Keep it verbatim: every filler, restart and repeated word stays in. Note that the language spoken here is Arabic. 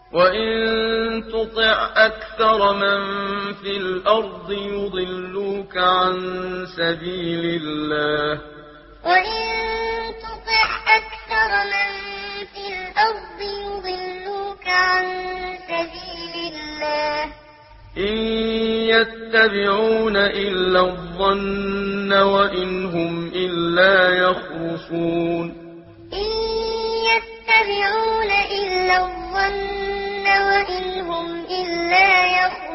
وَإِن تُطِعْ أَكْثَرَ مَن فِي الْأَرْضِ يُضِلُّوكَ عَن سَبِيلِ اللَّهِ ۚ وَإِن تُطِعْ أَكْثَرَ مَن فِي الْأَرْضِ يُضِلُّوكَ عَن سَبِيلِ اللَّهِ ۚ إِن يَتَّبِعُونَ إِلَّا الظَّنَّ وَإِنْ هُمْ إِلَّا يَخْرُصُونَ إِن يَتَّبِعُونَ إِلَّا الظَّنَّ وَإِنْ هُمْ إِلَّا يَخْرُصُونَ